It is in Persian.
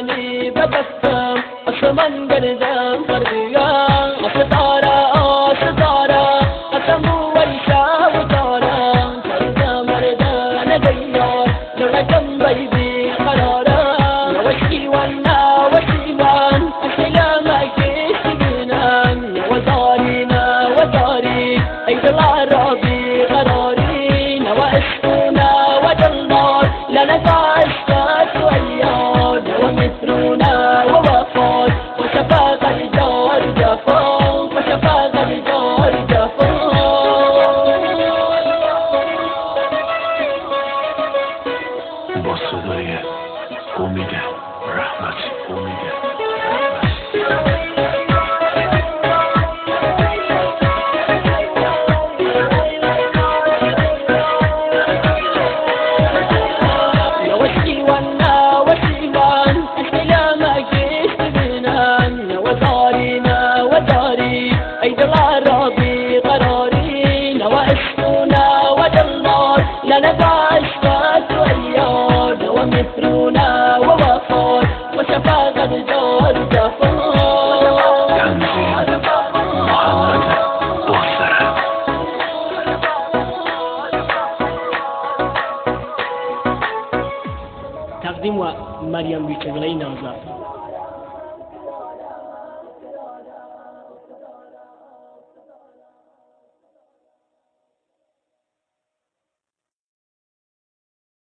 زماني ببسم أسمن قردم فرديا أستارا أستارا أسمو ويشا وطارا فرد مردا نديا لولا جنبي بي قرارا وشي وانا وشي وان أسلامك سجنا وزارينا وزاري أيد العربي قراري واسمنا وجلال لنا تعشت ويانا ومثلنا ووفات وشفاق الجار جفا وشفاق الجار جفا با صدای امید رحمت امید أيد العربي قرارين واسمنا وجلال لنا بعشقات وأياد ومثلنا ووفات وشفاق الجار جفا